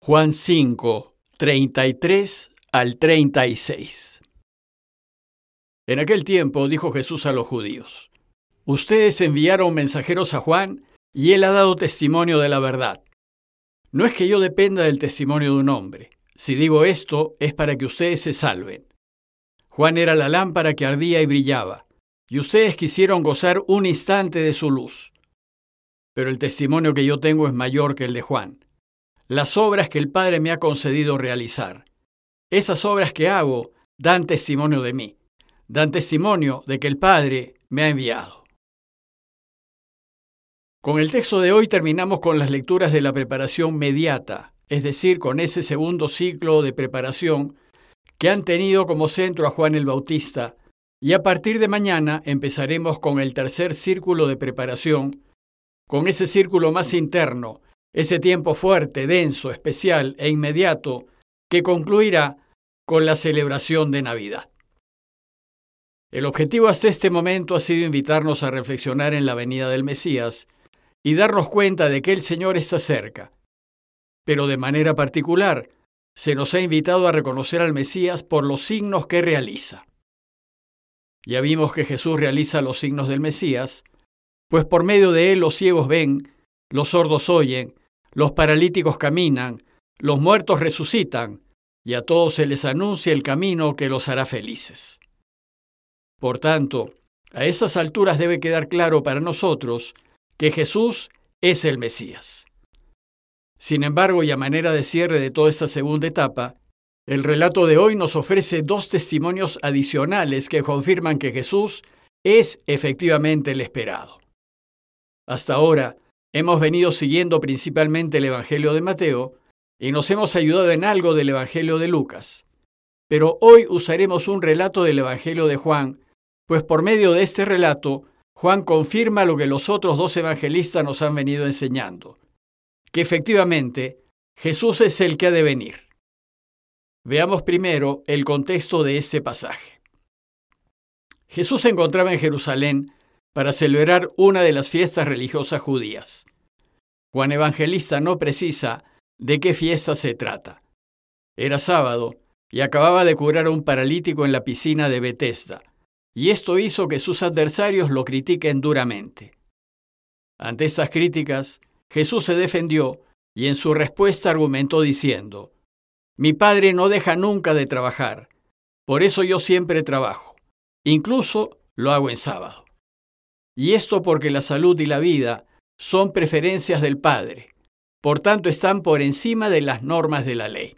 Juan 5, 33 al 36. En aquel tiempo dijo Jesús a los judíos: Ustedes enviaron mensajeros a Juan, y él ha dado testimonio de la verdad. No es que yo dependa del testimonio de un hombre. Si digo esto, es para que ustedes se salven. Juan era la lámpara que ardía y brillaba, y ustedes quisieron gozar un instante de su luz. Pero el testimonio que yo tengo es mayor que el de Juan. Las obras que el Padre me ha concedido realizar. Esas obras que hago dan testimonio de mí. Dan testimonio de que el Padre me ha enviado. Con el texto de hoy terminamos con las lecturas de la preparación mediata, es decir, con ese segundo ciclo de preparación que han tenido como centro a Juan el Bautista, y a partir de mañana empezaremos con el tercer círculo de preparación, con ese círculo más interno, ese tiempo fuerte, denso, especial e inmediato que concluirá con la celebración de Navidad. El objetivo hasta este momento ha sido invitarnos a reflexionar en la venida del Mesías y darnos cuenta de que el Señor está cerca. Pero de manera particular, se nos ha invitado a reconocer al Mesías por los signos que realiza. Ya vimos que Jesús realiza los signos del Mesías, pues por medio de él los ciegos ven, los sordos oyen, los paralíticos caminan, los muertos resucitan, y a todos se les anuncia el camino que los hará felices. Por tanto, a esas alturas debe quedar claro para nosotros que Jesús es el Mesías. Sin embargo, y a manera de cierre de toda esta segunda etapa, el relato de hoy nos ofrece dos testimonios adicionales que confirman que Jesús es efectivamente el esperado. Hasta ahora, hemos venido siguiendo principalmente el Evangelio de Mateo y nos hemos ayudado en algo del Evangelio de Lucas. Pero hoy usaremos un relato del Evangelio de Juan, pues por medio de este relato, Juan confirma lo que los otros dos evangelistas nos han venido enseñando, que efectivamente Jesús es el que ha de venir. Veamos primero el contexto de este pasaje. Jesús se encontraba en Jerusalén para celebrar una de las fiestas religiosas judías. Juan Evangelista no precisa de qué fiesta se trata. Era sábado y acababa de curar a un paralítico en la piscina de Betesda, y esto hizo que sus adversarios lo critiquen duramente. Ante estas críticas, Jesús se defendió y en su respuesta argumentó diciendo: Mi Padre no deja nunca de trabajar, por eso yo siempre trabajo, incluso lo hago en sábado. Y esto porque la salud y la vida son preferencias del Padre, por tanto están por encima de las normas de la ley.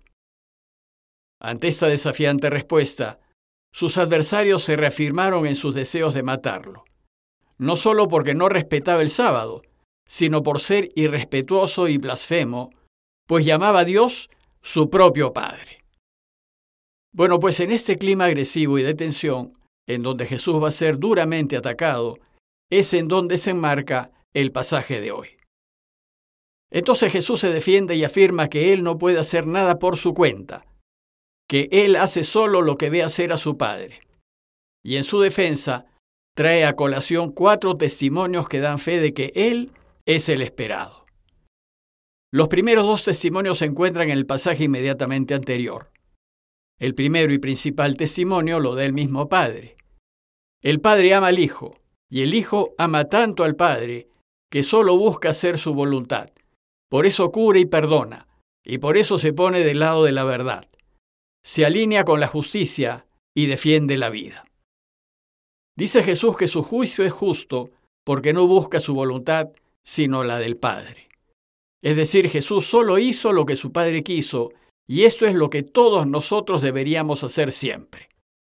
Ante esta desafiante respuesta, sus adversarios se reafirmaron en sus deseos de matarlo, no solo porque no respetaba el sábado, sino por ser irrespetuoso y blasfemo, pues llamaba a Dios su propio Padre. Bueno, pues en este clima agresivo y de tensión, en donde Jesús va a ser duramente atacado, es en donde se enmarca el pasaje de hoy. Entonces Jesús se defiende y afirma que él no puede hacer nada por su cuenta, que él hace solo lo que ve hacer a su Padre. Y en su defensa trae a colación 4 testimonios que dan fe de que él es el esperado. Los primeros 2 testimonios se encuentran en el pasaje inmediatamente anterior. El primero y principal testimonio lo da el mismo Padre. El Padre ama al Hijo, y el Hijo ama tanto al Padre que solo busca hacer su voluntad. Por eso cura y perdona, y por eso se pone del lado de la verdad. Se alinea con la justicia y defiende la vida. Dice Jesús que su juicio es justo porque no busca su voluntad, sino la del Padre. Es decir, Jesús solo hizo lo que su Padre quiso, y esto es lo que todos nosotros deberíamos hacer siempre.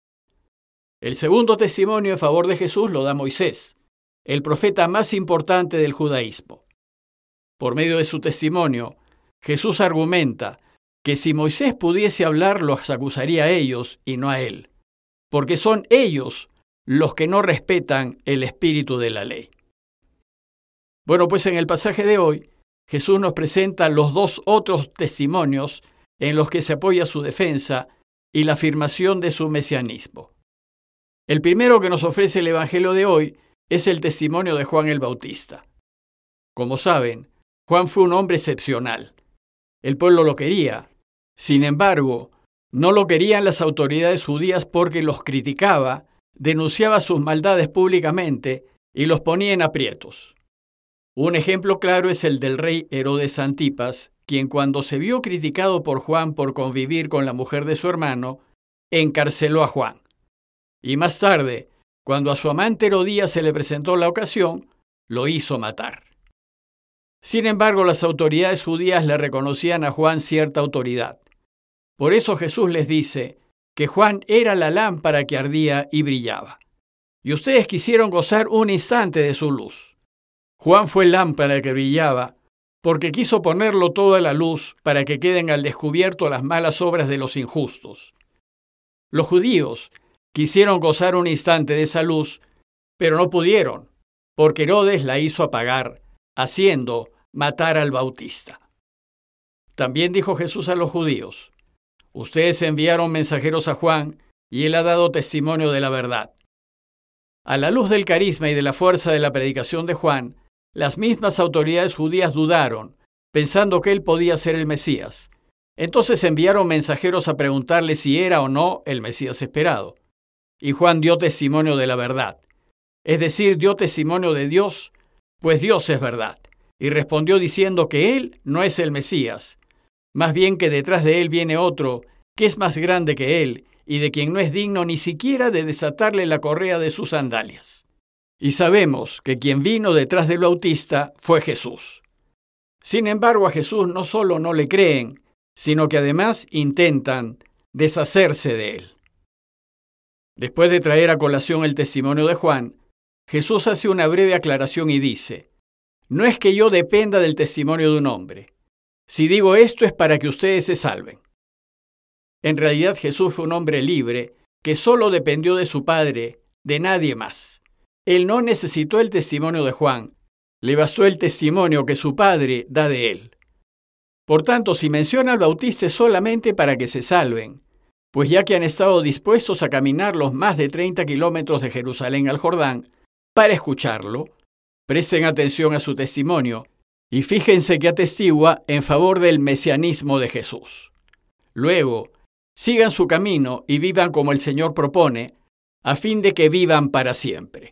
El segundo testimonio en favor de Jesús lo da Moisés, el profeta más importante del judaísmo. Por medio de su testimonio, Jesús argumenta que si Moisés pudiese hablar, los acusaría a ellos y no a él, porque son ellos los que no respetan el espíritu de la ley. Bueno, pues en el pasaje de hoy, Jesús nos presenta los 2 otros testimonios en los que se apoya su defensa y la afirmación de su mesianismo. El primero que nos ofrece el Evangelio de hoy es el testimonio de Juan el Bautista. Como saben, Juan fue un hombre excepcional. El pueblo lo quería. Sin embargo, no lo querían las autoridades judías porque los criticaba, denunciaba sus maldades públicamente y los ponía en aprietos. Un ejemplo claro es el del rey Herodes Antipas, quien cuando se vio criticado por Juan por convivir con la mujer de su hermano, encarceló a Juan. Y más tarde, cuando a su amante Herodías se le presentó la ocasión, lo hizo matar. Sin embargo, las autoridades judías le reconocían a Juan cierta autoridad. Por eso Jesús les dice que Juan era la lámpara que ardía y brillaba. Y ustedes quisieron gozar un instante de su luz. Juan fue lámpara que brillaba porque quiso ponerlo todo a la luz para que queden al descubierto las malas obras de los injustos. Los judíos quisieron gozar un instante de esa luz, pero no pudieron, porque Herodes la hizo apagar, haciendo matar al Bautista. También dijo Jesús a los judíos: ustedes enviaron mensajeros a Juan, y él ha dado testimonio de la verdad. A la luz del carisma y de la fuerza de la predicación de Juan, las mismas autoridades judías dudaron, pensando que él podía ser el Mesías. Entonces enviaron mensajeros a preguntarle si era o no el Mesías esperado. Y Juan dio testimonio de la verdad, es decir, dio testimonio de Dios, pues Dios es verdad, y respondió diciendo que él no es el Mesías, más bien que detrás de él viene otro, que es más grande que él, y de quien no es digno ni siquiera de desatarle la correa de sus sandalias. Y sabemos que quien vino detrás del Bautista fue Jesús. Sin embargo, a Jesús no solo no le creen, sino que además intentan deshacerse de él. Después de traer a colación el testimonio de Juan, Jesús hace una breve aclaración y dice: no es que yo dependa del testimonio de un hombre. Si digo esto es para que ustedes se salven. En realidad Jesús fue un hombre libre que solo dependió de su Padre, de nadie más. Él no necesitó el testimonio de Juan, le bastó el testimonio que su Padre da de él. Por tanto, si menciona al Bautista es solamente para que se salven, pues ya que han estado dispuestos a caminar los más de 30 kilómetros de Jerusalén al Jordán para escucharlo, presten atención a su testimonio y fíjense que atestigua en favor del mesianismo de Jesús. Luego, sigan su camino y vivan como el Señor propone, a fin de que vivan para siempre.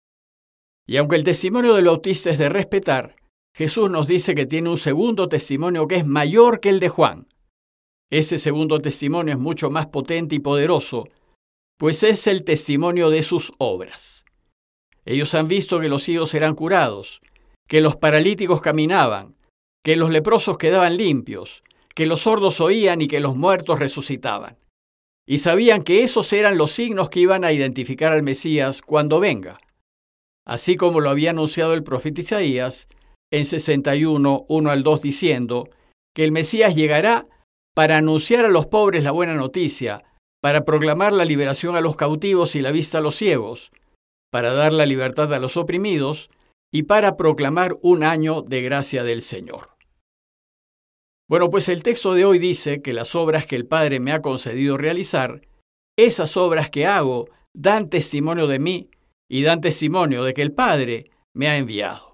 Y aunque el testimonio del Bautista es de respetar, Jesús nos dice que tiene un segundo testimonio que es mayor que el de Juan. Ese segundo testimonio es mucho más potente y poderoso, pues es el testimonio de sus obras. Ellos han visto que los ciegos eran curados, que los paralíticos caminaban, que los leprosos quedaban limpios, que los sordos oían y que los muertos resucitaban. Y sabían que esos eran los signos que iban a identificar al Mesías cuando venga, así como lo había anunciado el profeta Isaías en 61, 1 al 2, diciendo que el Mesías llegará para anunciar a los pobres la buena noticia, para proclamar la liberación a los cautivos y la vista a los ciegos, para dar la libertad a los oprimidos y para proclamar un año de gracia del Señor. Bueno, pues el texto de hoy dice que las obras que el Padre me ha concedido realizar, esas obras que hago, dan testimonio de mí y dan testimonio de que el Padre me ha enviado.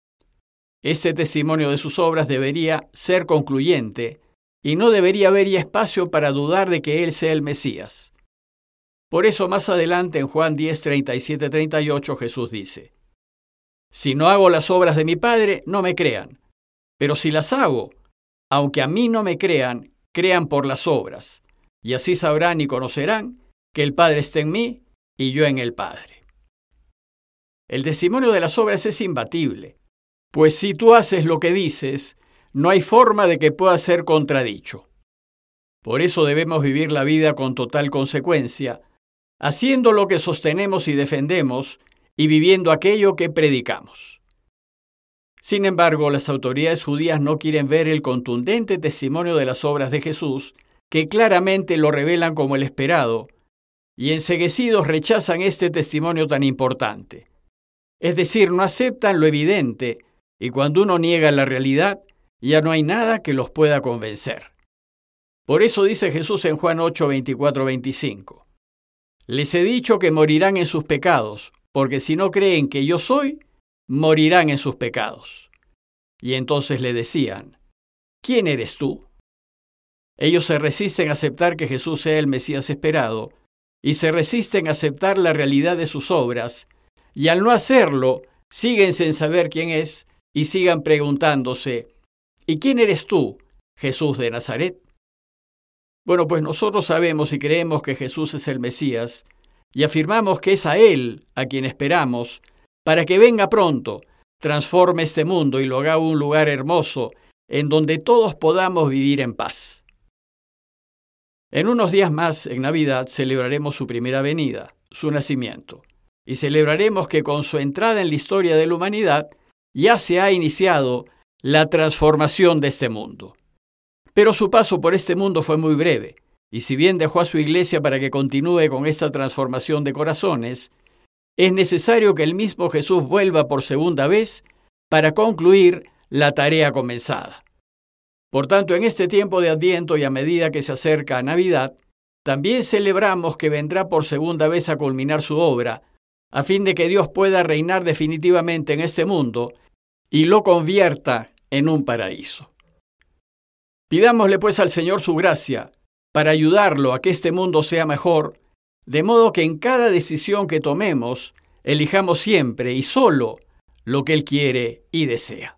Ese testimonio de sus obras debería ser concluyente y no debería haber ya espacio para dudar de que Él sea el Mesías. Por eso más adelante en Juan 10, 37, 38 Jesús dice: si no hago las obras de mi Padre, no me crean, pero si las hago, aunque a mí no me crean, crean por las obras, y así sabrán y conocerán que el Padre está en mí y yo en el Padre. El testimonio de las obras es imbatible, pues si tú haces lo que dices, no hay forma de que pueda ser contradicho. Por eso debemos vivir la vida con total consecuencia, haciendo lo que sostenemos y defendemos y viviendo aquello que predicamos. Sin embargo, las autoridades judías no quieren ver el contundente testimonio de las obras de Jesús, que claramente lo revelan como el esperado, y enceguecidos rechazan este testimonio tan importante. Es decir, no aceptan lo evidente, y cuando uno niega la realidad, ya no hay nada que los pueda convencer. Por eso dice Jesús en Juan 8, 24, 25: les he dicho que morirán en sus pecados, porque si no creen que yo soy, morirán en sus pecados. Y entonces le decían: ¿quién eres tú? Ellos se resisten a aceptar que Jesús sea el Mesías esperado y se resisten a aceptar la realidad de sus obras, y al no hacerlo, siguen sin saber quién es y sigan preguntándose, ¿y quién eres tú, Jesús de Nazaret? Bueno, pues nosotros sabemos y creemos que Jesús es el Mesías y afirmamos que es a Él a quien esperamos para que venga pronto, transforme este mundo y lo haga un lugar hermoso en donde todos podamos vivir en paz. En unos días más, en Navidad, celebraremos su primera venida, su nacimiento, y celebraremos que con su entrada en la historia de la humanidad ya se ha iniciado la transformación de este mundo. Pero su paso por este mundo fue muy breve, y si bien dejó a su iglesia para que continúe con esta transformación de corazones, es necesario que el mismo Jesús vuelva por segunda vez para concluir la tarea comenzada. Por tanto, en este tiempo de Adviento y a medida que se acerca a Navidad, también celebramos que vendrá por segunda vez a culminar su obra, a fin de que Dios pueda reinar definitivamente en este mundo y lo convierta en un paraíso. Pidámosle pues al Señor su gracia para ayudarlo a que este mundo sea mejor, de modo que en cada decisión que tomemos, elijamos siempre y solo lo que Él quiere y desea.